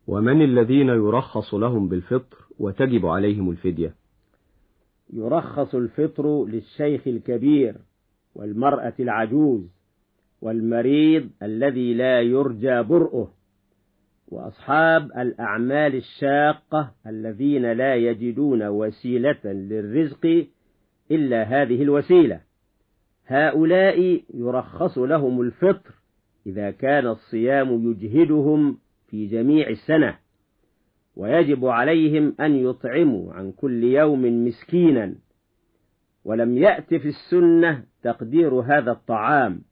ومن الذين يرخص لهم بالفطر وتجب عليهم الفدية؟ يرخص الفطر للشيخ الكبير والمرأة العجوز والمريض الذي لا يرجى برؤه، وأصحاب الأعمال الشاقة الذين لا يجدون وسيلة للرزق إلا هذه الوسيلة. هؤلاء يرخص لهم الفطر إذا كان الصيام يجهدهم في جميع السنة، ويجب عليهم أن يطعموا عن كل يوم مسكينا، ولم يأت في السنة تقدير هذا الطعام،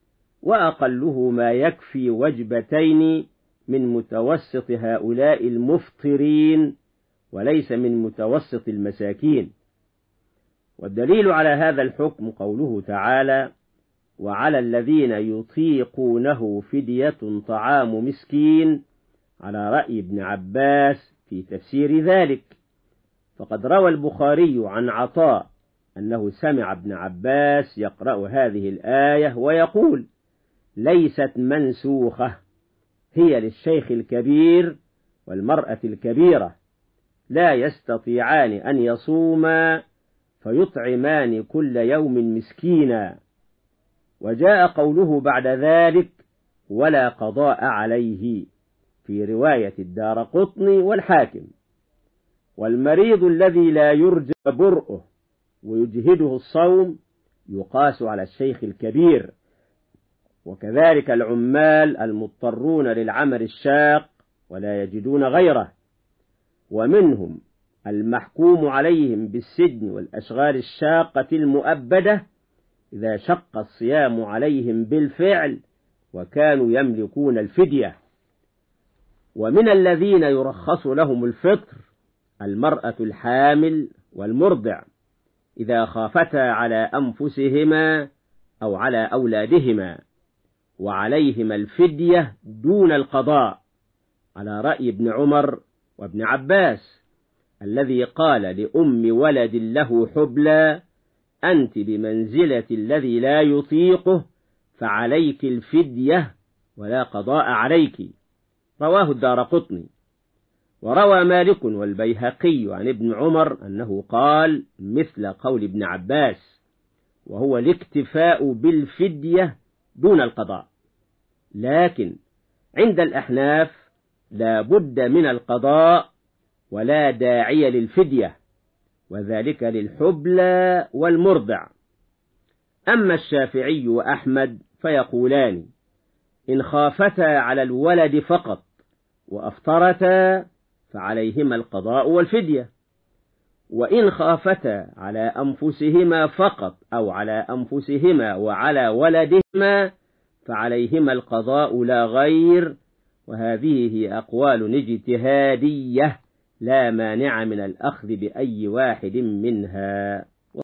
وأقله ما يكفي وجبتين من متوسط هؤلاء المفطرين وليس من متوسط المساكين. والدليل على هذا الحكم قوله تعالى: وعلى الذين يطيقونه فدية طعام مسكين، على رأي ابن عباس في تفسير ذلك. فقد روى البخاري عن عطاء أنه سمع ابن عباس يقرأ هذه الآية ويقول: ليست منسوخة، هي للشيخ الكبير والمرأة الكبيرة، لا يستطيعان أن يصوما فيطعمان كل يوم مسكينا. وجاء قوله بعد ذلك: ولا قضاء عليه، في رواية الدارقطني والحاكم. والمريض الذي لا يرجى برؤه ويجهده الصوم يقاس على الشيخ الكبير، وكذلك العمال المضطرون للعمل الشاق ولا يجدون غيره، ومنهم المحكوم عليهم بالسجن والأشغال الشاقة المؤبدة إذا شق الصيام عليهم بالفعل وكانوا يملكون الفدية. ومن الذين يرخص لهم الفطر المرأة الحامل والمرضع إذا خافتا على أنفسهما أو على أولادهما، وعليهما الفدية دون القضاء، على رأي ابن عمر وابن عباس الذي قال لأم ولد له حبلى: أنت بمنزلة الذي لا يطيقه، فعليك الفدية ولا قضاء عليك. رواه الدارقطني. وروى مالك والبيهقي عن ابن عمر أنه قال مثل قول ابن عباس، وهو الاكتفاء بالفدية دون القضاء. لكن عند الأحناف لا بد من القضاء ولا داعي للفدية، وذلك للحبلى والمرضع. أما الشافعي وأحمد فيقولان: إن خافتا على الولد فقط وأفطرتا فعليهما القضاء والفدية، وإن خافتا على أنفسهما فقط أو على أنفسهما وعلى ولدهما فعليهما القضاء لا غير. وهذه هي أقوال اجتهادية لا مانع من الأخذ بأي واحد منها.